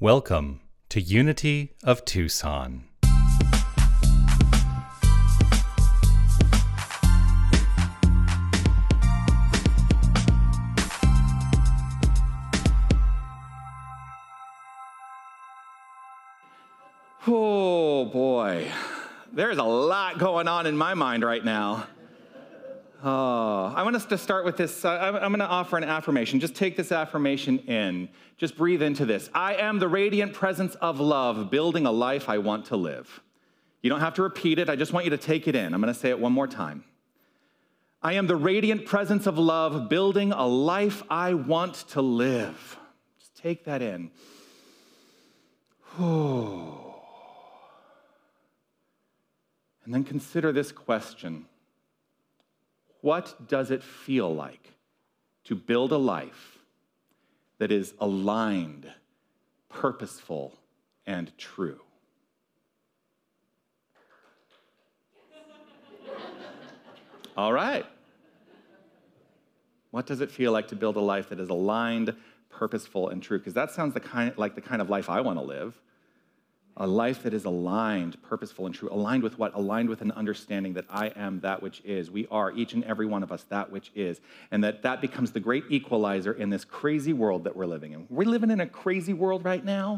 Welcome to Unity of Tucson. Oh boy, there's a lot going on in my mind right now. I want us to start with this. I'm going to offer an affirmation. Just take this affirmation in. Just breathe into this. I am the radiant presence of love, building a life I want to live. You don't have to repeat it. I just want you to take it in. I'm going to say it one more time. I am the radiant presence of love, building a life I want to live. Just take that in. Oh. And then consider this question. What does it feel like to build a life that is aligned, purposeful, and true? All right. What does it feel like to build a life that is aligned, purposeful, and true? Because that sounds like the kind of life I want to live. A life that is aligned, purposeful, and true. Aligned with what? Aligned with an understanding that I am that which is. We are, each and every one of us, that which is. And that becomes the great equalizer in this crazy world that we're living in. We're living in a crazy world right now.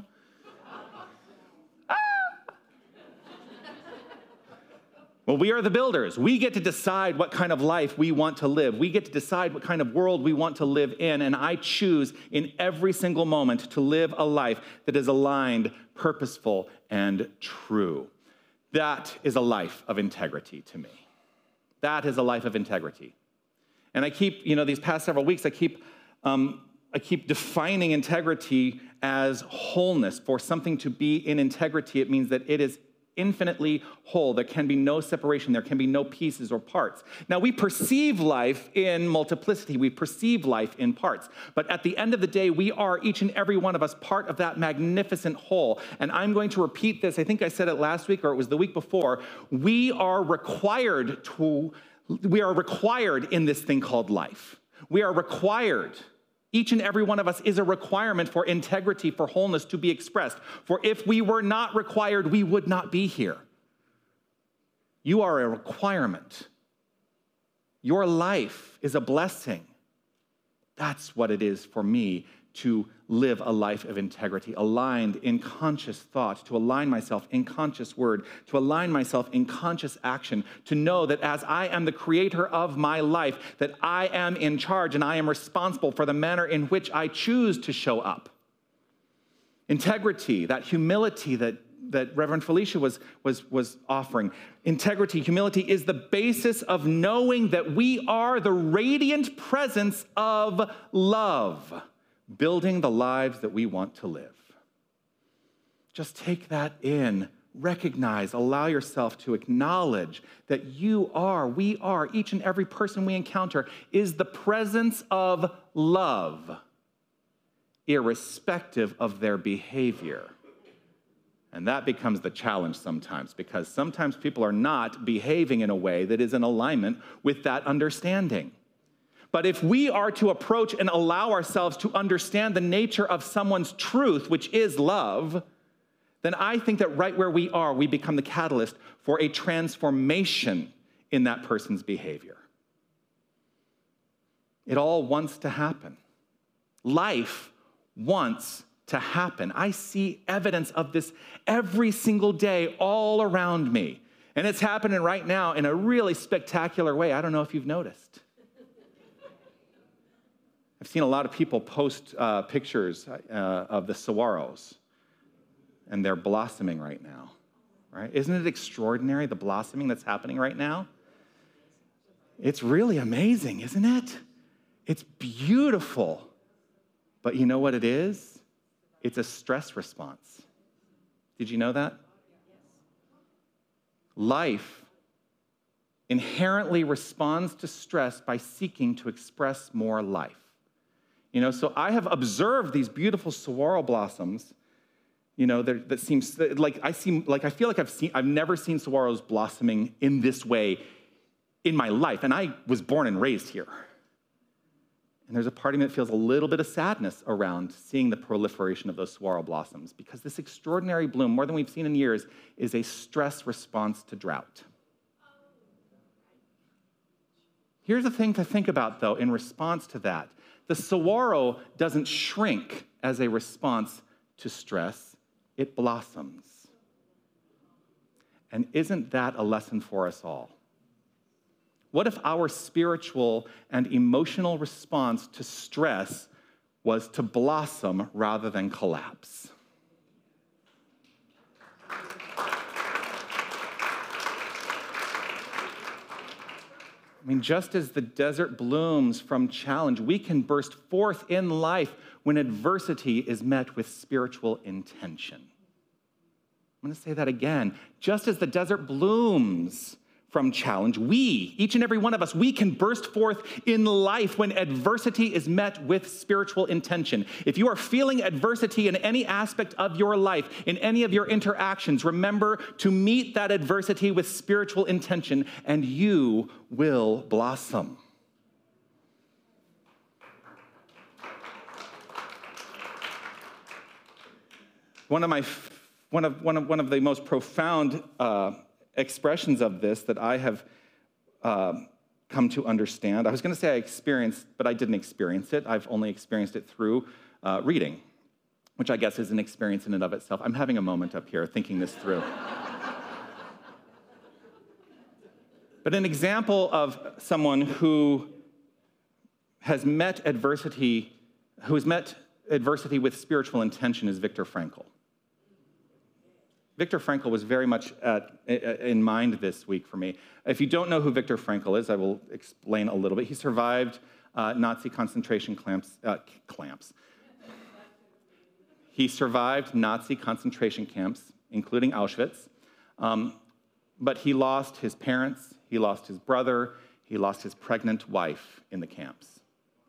Well, we are the builders. We get to decide what kind of life we want to live. We get to decide what kind of world we want to live in. And I choose in every single moment to live a life that is aligned, purposeful, and true. That is a life of integrity to me. That is a life of integrity. And I keep, these past several weeks, I keep defining integrity as wholeness. For something to be in integrity, it means that it is infinitely whole. There can be no separation. There can be no pieces or parts. Now, we perceive life in multiplicity. We perceive life in parts. But at the end of the day, we are, each and every one of us, part of that magnificent whole. And I'm going to repeat this. I think I said it last week, or it was the week before. We are required in this thing called life. We are required. Each and every one of us is a requirement for integrity, for wholeness to be expressed. For if we were not required, we would not be here. You are a requirement. Your life is a blessing. That's what it is for me to live a life of integrity, aligned in conscious thought, to align myself in conscious word, to align myself in conscious action, to know that as I am the creator of my life, that I am in charge and I am responsible for the manner in which I choose to show up. Integrity, that humility that Reverend Felicia was offering. Integrity, humility is the basis of knowing that we are the radiant presence of love, building the lives that we want to live. Just take that in, recognize, allow yourself to acknowledge that we are, each and every person we encounter is the presence of love, irrespective of their behavior. And that becomes the challenge sometimes, because sometimes people are not behaving in a way that is in alignment with that understanding. But if we are to approach and allow ourselves to understand the nature of someone's truth, which is love, then I think that right where we are, we become the catalyst for a transformation in that person's behavior. It all wants to happen. Life wants to happen. I see evidence of this every single day all around me. And it's happening right now in a really spectacular way. I don't know if you've noticed. I've seen a lot of people post pictures of the saguaros, and they're blossoming right now, right? Isn't it extraordinary, the blossoming that's happening right now? It's really amazing, isn't it? It's beautiful. But you know what it is? It's a stress response. Did you know that? Life inherently responds to stress by seeking to express more life. So I have observed these beautiful saguaro blossoms, that seems like I've never seen saguaros blossoming in this way in my life. And I was born and raised here. And there's a part of me that feels a little bit of sadness around seeing the proliferation of those saguaro blossoms, because this extraordinary bloom, more than we've seen in years, is a stress response to drought. Here's the thing to think about, though, in response to that. The saguaro doesn't shrink as a response to stress, it blossoms. And isn't that a lesson for us all? What if our spiritual and emotional response to stress was to blossom rather than collapse? I mean, just as the desert blooms from challenge, we can burst forth in life when adversity is met with spiritual intention. I'm going to say that again. Just as the desert blooms from challenge, we, each and every one of us, we can burst forth in life when adversity is met with spiritual intention. If you are feeling adversity in any aspect of your life, in any of your interactions, remember to meet that adversity with spiritual intention, and you will blossom. One of the most profound expressions of this that I have come to understand. I was going to say I experienced, but I didn't experience it. I've only experienced it through reading, which I guess is an experience in and of itself. I'm having a moment up here thinking this through. But an example of someone who has met adversity with spiritual intention is Viktor Frankl. Viktor Frankl was very much in mind this week for me. If you don't know who Viktor Frankl is, I will explain a little bit. He survived Nazi concentration camps. He survived Nazi concentration camps, including Auschwitz, but he lost his parents, he lost his brother, he lost his pregnant wife in the camps.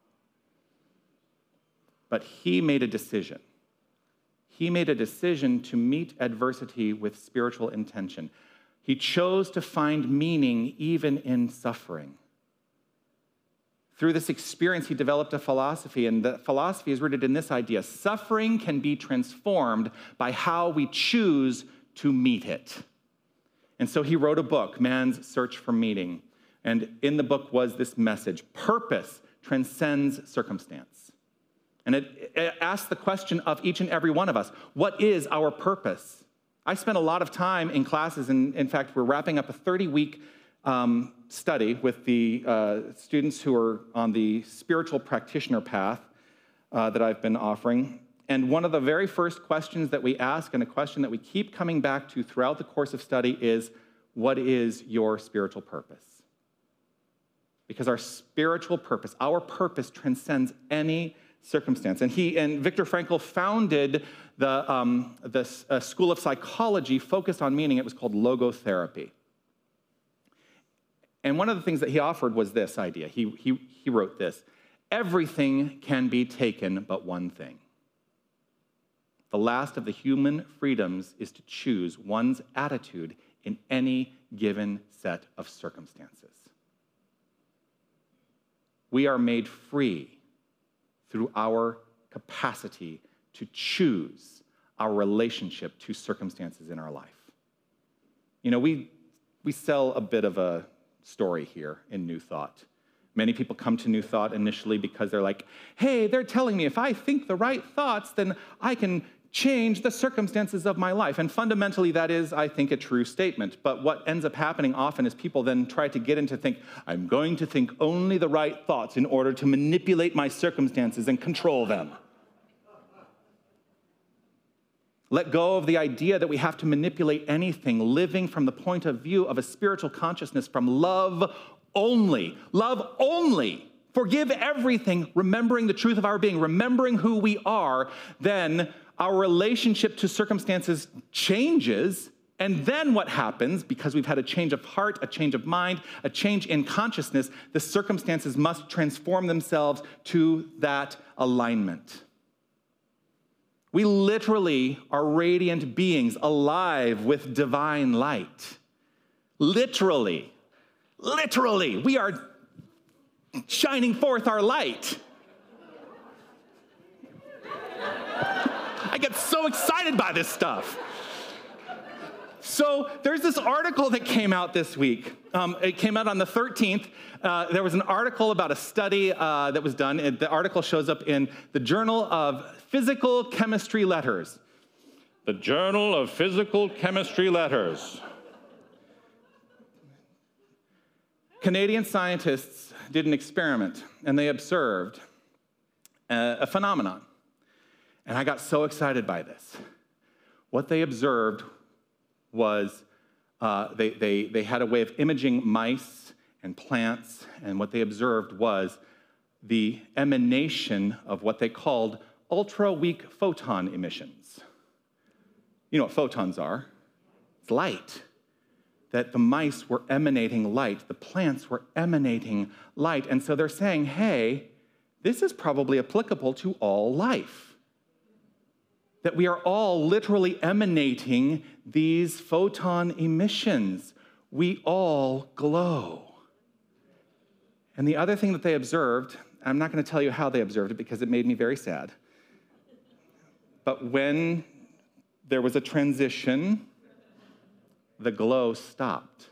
But he made a decision. He made a decision to meet adversity with spiritual intention. He chose to find meaning even in suffering. Through this experience, he developed a philosophy, and the philosophy is rooted in this idea: suffering can be transformed by how we choose to meet it. And so he wrote a book, Man's Search for Meaning. And in the book was this message: purpose transcends circumstance. And it asks the question of each and every one of us: what is our purpose? I spent a lot of time in classes, and in fact, we're wrapping up a 30-week study with the students who are on the spiritual practitioner path that I've been offering. And one of the very first questions that we ask, and a question that we keep coming back to throughout the course of study, is, what is your spiritual purpose? Because our spiritual purpose, our purpose, transcends any circumstance. And Viktor Frankl founded the school of psychology focused on meaning. It was called logotherapy. And one of the things that he offered was this idea. He wrote this: everything can be taken but one thing. The last of the human freedoms is to choose one's attitude in any given set of circumstances. We are made free through our capacity to choose our relationship to circumstances in our life. You know, we sell a bit of a story here in New Thought. Many people come to New Thought initially because they're like, hey, they're telling me if I think the right thoughts, then I can change the circumstances of my life. And fundamentally, that is, I think, a true statement. But what ends up happening often is people then try to get into think, I'm going to think only the right thoughts in order to manipulate my circumstances and control them. Let go of the idea that we have to manipulate anything, living from the point of view of a spiritual consciousness from love only. Love only. Forgive everything, remembering the truth of our being, remembering who we are. Then our relationship to circumstances changes, and then what happens, because we've had a change of heart, a change of mind, a change in consciousness, the circumstances must transform themselves to that alignment. We literally are radiant beings, alive with divine light. Literally, we are shining forth our light. I get so excited by this stuff. So there's this article that came out this week. It came out on the 13th. There was an article about a study that was done. The article shows up in the Journal of Physical Chemistry Letters. The Journal of Physical Chemistry Letters. Canadian scientists did an experiment, and they observed a phenomenon. And I got so excited by this. What they observed was they had a way of imaging mice and plants, and what they observed was the emanation of what they called ultra-weak photon emissions. You know what photons are? It's light. That the mice were emanating light, the plants were emanating light, and so they're saying, hey, this is probably applicable to all life. That we are all literally emanating these photon emissions. We all glow. And the other thing that they observed, I'm not going to tell you how they observed it because it made me very sad, but when there was a transition, the glow stopped.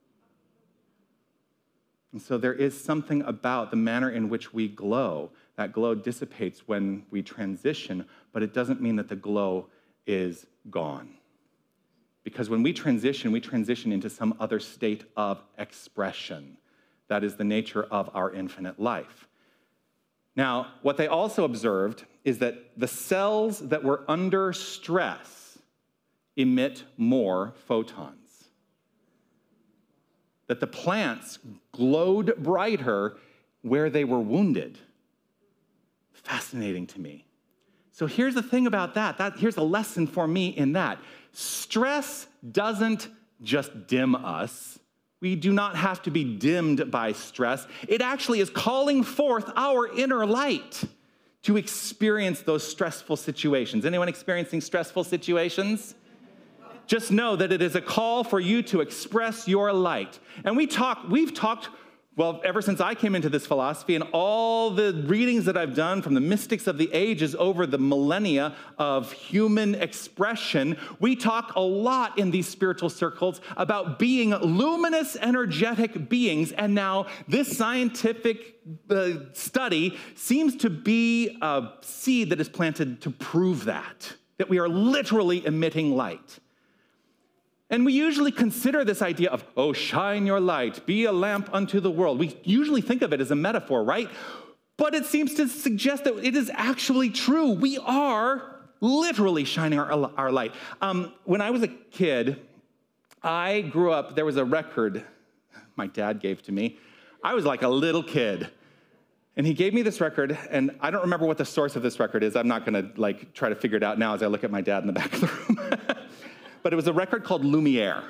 And so there is something about the manner in which we glow. That glow dissipates when we transition, but it doesn't mean that the glow is gone. Because when we transition into some other state of expression. That is the nature of our infinite life. Now, what they also observed is that the cells that were under stress emit more photons. That the plants glowed brighter where they were wounded. Fascinating to me. So here's the thing about that. Here's a lesson for me in that. Stress doesn't just dim us. We do not have to be dimmed by stress. It actually is calling forth our inner light to experience those stressful situations. Anyone experiencing stressful situations? Just know that it is a call for you to express your light. And we've talked, well, ever since I came into this philosophy and all the readings that I've done from the mystics of the ages over the millennia of human expression, we talk a lot in these spiritual circles about being luminous, energetic beings. And now this scientific study seems to be a seed that is planted to prove that we are literally emitting light. And we usually consider this idea of, oh, shine your light, be a lamp unto the world. We usually think of it as a metaphor, right? But it seems to suggest that it is actually true. We are literally shining our light. When I was a kid, I grew up, there was a record my dad gave to me. I was like a little kid. And he gave me this record, and I don't remember what the source of this record is. I'm not going to try to figure it out now as I look at my dad in the back of the room. But it was a record called Lumiere.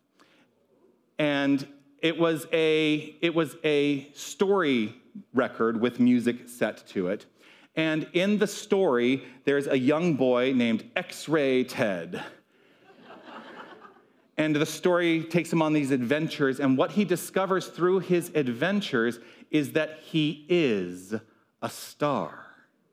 And it was a story record with music set to it. And in the story, there's a young boy named X-Ray Ted. And the story takes him on these adventures, and what he discovers through his adventures is that he is a star.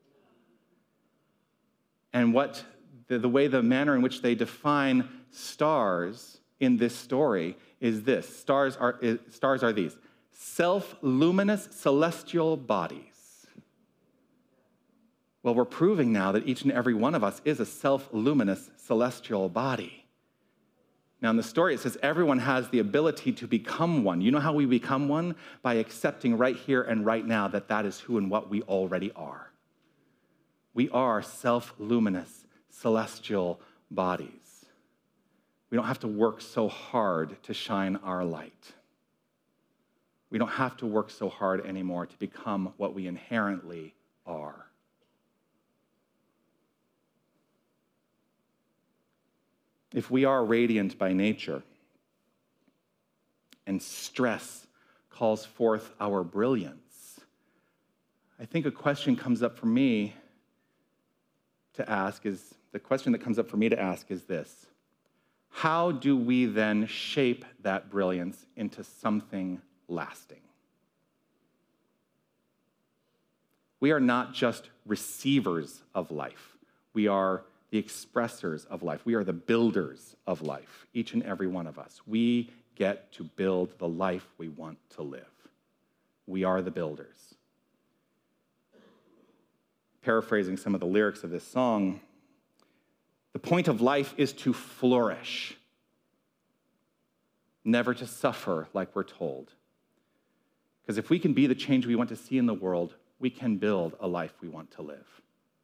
And the manner in which they define stars in this story is this. Stars are these: self-luminous celestial bodies. Well, we're proving now that each and every one of us is a self-luminous celestial body. Now, in the story, it says everyone has the ability to become one. You know how we become one? By accepting right here and right now that is who and what we already are. We are self-luminous celestial bodies. We don't have to work so hard to shine our light. We don't have to work so hard anymore to become what we inherently are. If we are radiant by nature, and stress calls forth our brilliance, I think a question comes up for me to ask is this: how do we then shape that brilliance into something lasting? We are not just receivers of life. We are the expressors of life. We are the builders of life, each and every one of us. We get to build the life we want to live. We are the builders. Paraphrasing some of the lyrics of this song, the point of life is to flourish, never to suffer like we're told. Because if we can be the change we want to see in the world, we can build a life we want to live.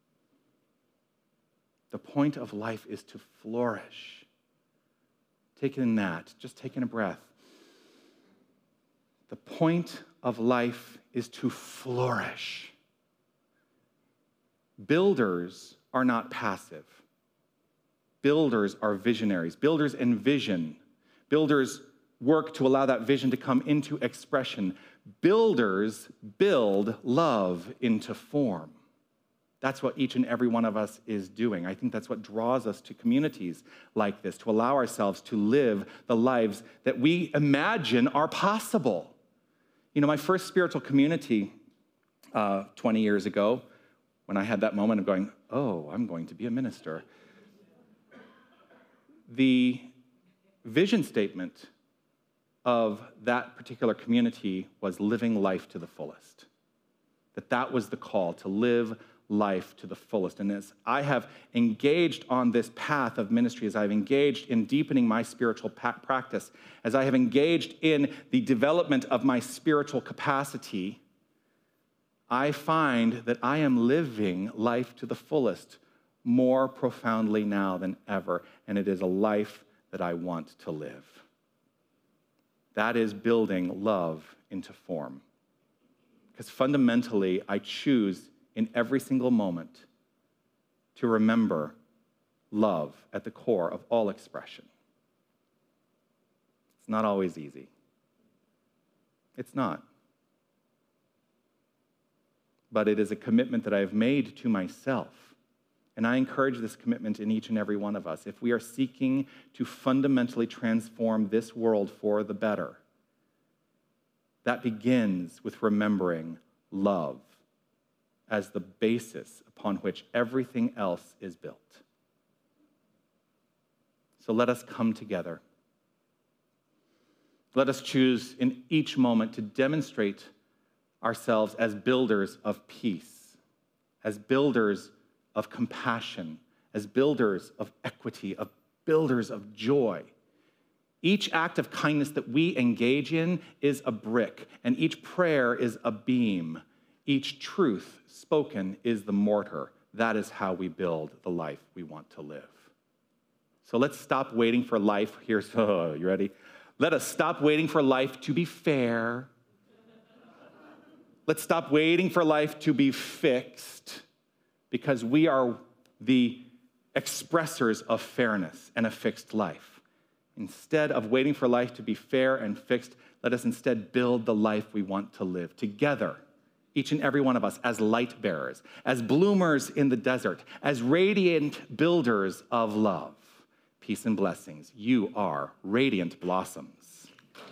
The point of life is to flourish. Take in that, just taking a breath. The point of life is to flourish. Builders are not passive. Builders are visionaries. Builders envision. Builders work to allow that vision to come into expression. Builders build love into form. That's what each and every one of us is doing. I think that's what draws us to communities like this, to allow ourselves to live the lives that we imagine are possible. You know, my first spiritual community 20 years ago, when I had that moment of going, oh, I'm going to be a minister, the vision statement of that particular community was living life to the fullest. That was the call, to live life to the fullest. And as I have engaged on this path of ministry, as I've engaged in deepening my spiritual practice, as I have engaged in the development of my spiritual capacity, I find that I am living life to the fullest more profoundly now than ever, and it is a life that I want to live. That is building love into form. Because fundamentally, I choose in every single moment to remember love at the core of all expression. It's not always easy. It's not. But it is a commitment that I have made to myself. And I encourage this commitment in each and every one of us. If we are seeking to fundamentally transform this world for the better, that begins with remembering love as the basis upon which everything else is built. So let us come together. Let us choose in each moment to demonstrate ourselves as builders of peace, as builders of compassion, as builders of equity, of builders of joy. Each act of kindness that we engage in is a brick, and each prayer is a beam. Each truth spoken is the mortar. That is how we build the life we want to live. So let's stop waiting for life. Here's, you ready? Let us stop waiting for life to be fair. Let's stop waiting for life to be fixed, because we are the expressors of fairness and a fixed life. Instead of waiting for life to be fair and fixed, let us instead build the life we want to live together, each and every one of us, as light bearers, as bloomers in the desert, as radiant builders of love. Peace and blessings. You are radiant blossoms.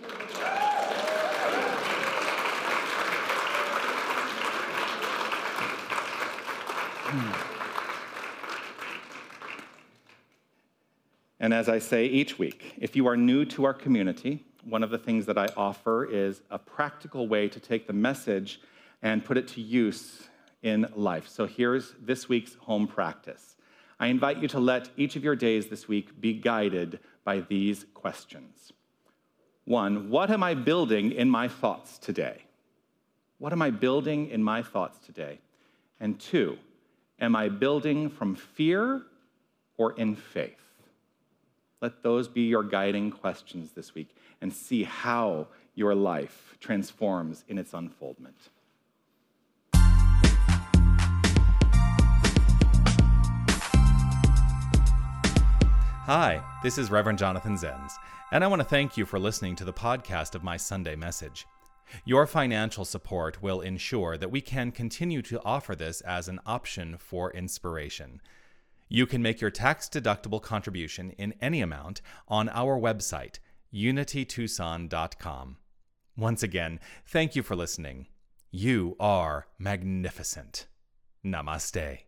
And as I say each week, if you are new to our community, one of the things that I offer is a practical way to take the message and put it to use in life. So here's this week's home practice. I invite you to let each of your days this week be guided by these questions. 1, what am I building in my thoughts today? What am I building in my thoughts today? And 2, am I building from fear or in faith? Let those be your guiding questions this week, and see how your life transforms in its unfoldment. Hi, this is Reverend Jonathan Zenz, and I want to thank you for listening to the podcast of my Sunday message. Your financial support will ensure that we can continue to offer this as an option for inspiration. You can make your tax-deductible contribution in any amount on our website, unitytucson.com. Once again, thank you for listening. You are magnificent. Namaste.